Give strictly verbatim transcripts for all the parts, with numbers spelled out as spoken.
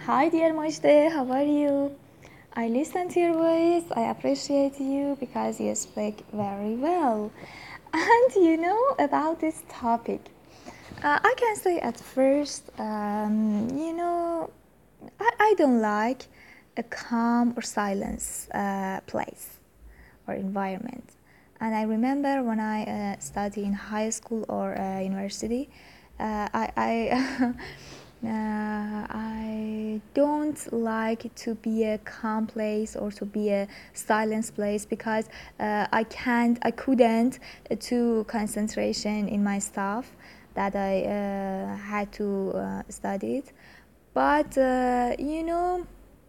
Hi, dear Mojde, how are you? I listen to your voice. I appreciate you because you speak very well. And you know about this topic. Uh, I can say at first, um, you know, I, I don't like a calm or silence uh, place or environment. And I remember when I uh, studied in high school or uh, university, uh, I, I Uh, I don't like to be a calm place or to be a silence place because uh, I can't, I couldn't uh, to concentration in my stuff that I uh, had to uh, study it. But uh, you know,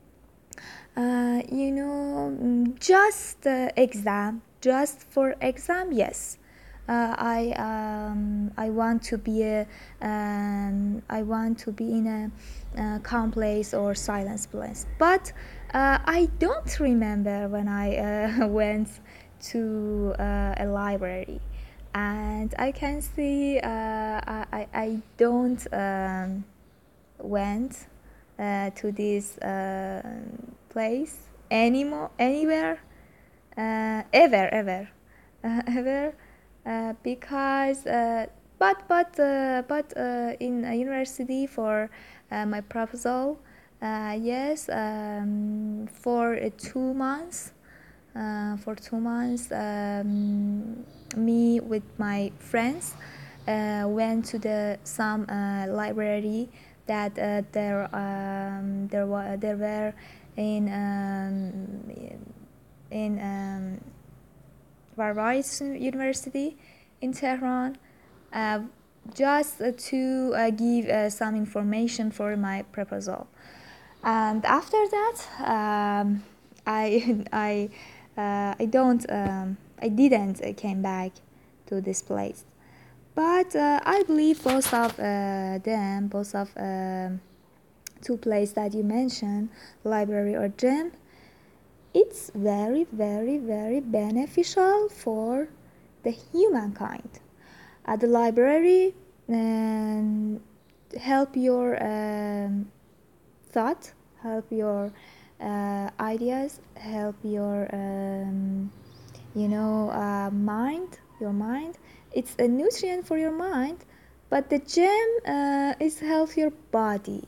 uh, you know, mm, just uh, exam, just for exam, yes. Uh, I um, I want to be a um, I want to be in a, uh calm place or silence place. But uh, I don't remember when I uh, went to uh, a library, and I can see uh, I, I I don't um, went uh, to this uh, place anymore anywhere uh, ever ever uh, ever uh, because uh, but but uh, but uh, in a university for uh, my proposal, uh, yes, um, for uh, two months uh, for two months um, me with my friends uh, went to the some uh, library that uh, there um, there were there were in um, in um, Varvaris University in Tehran, uh, just uh, to uh, give uh, some information for my proposal. And after that, um, I I uh, I don't um, I didn't uh, came back to this place. But uh, I believe both of uh, them, both of um, two places that you mentioned, library or gym, it's very, very, very beneficial for the humankind. At the library, um, help your um, thought, help your uh, ideas, help your um, you know uh, mind, your mind. It's a nutrient for your mind, but the gym uh, is help your body.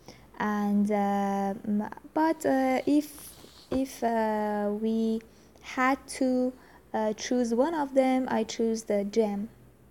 And uh, but uh, if if uh, we had to uh, choose one of them, I choose the gym.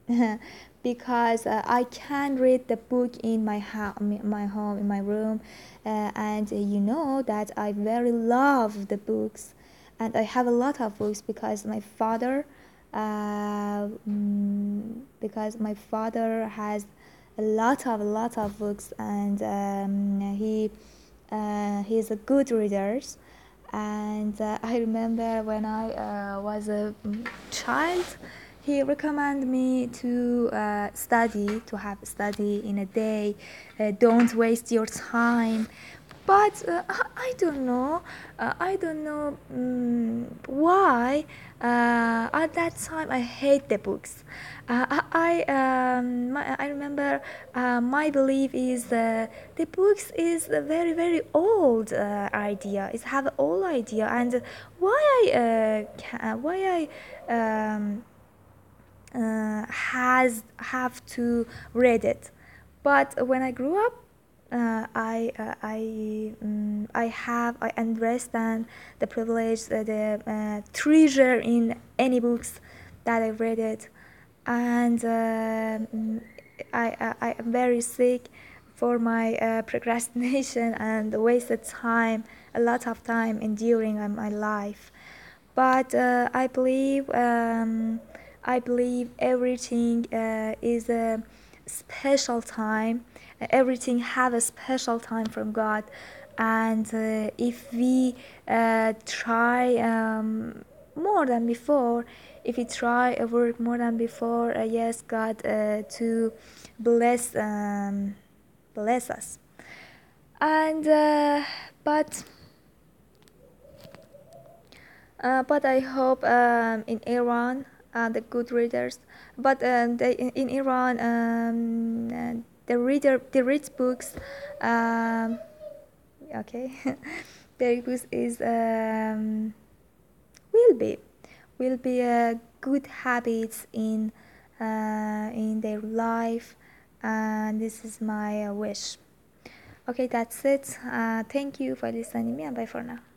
Because uh, I can read the book in my house, my home, in my room, uh, and uh, you know that I very love the books, and I have a lot of books because my father, uh, mm, because my father has a lot of a lot of books, and um, he uh, he's a good reader. And uh, I remember when I uh, was a child, he recommended me to uh, study, to have study in a day. Uh, don't waste your time. But uh, I don't know. Uh, I don't know um, why. Uh, at that time, I hate the books. Uh, I I, um, my, I remember uh, my belief is uh, the books is a very very old uh, idea. It's have an old idea, and why I uh, can, why I um, uh, has have to read it. But when I grew up, uh, I uh, I um, I have I understand the privilege, uh, the uh, treasure in any books that I read it, and uh, mm, I, I I am very sick for my uh, procrastination and wasted time, a lot of time enduring in my life. But uh, I believe um, I believe everything uh, is a special time. Everything have a special time from God, and uh, if we uh, try um, more than before, if we try a work more than before, uh, yes, God uh, to bless um, bless us. And uh, but Uh, but I hope um, in Iran uh, the good readers. But um, they, in, in Iran um, uh, the reader the read books. Um, Okay. Purpose is um, will be will be a good habits in uh, in their life, and this is my uh, wish. Okay, that's it. Uh, thank you for listening me, and bye for now.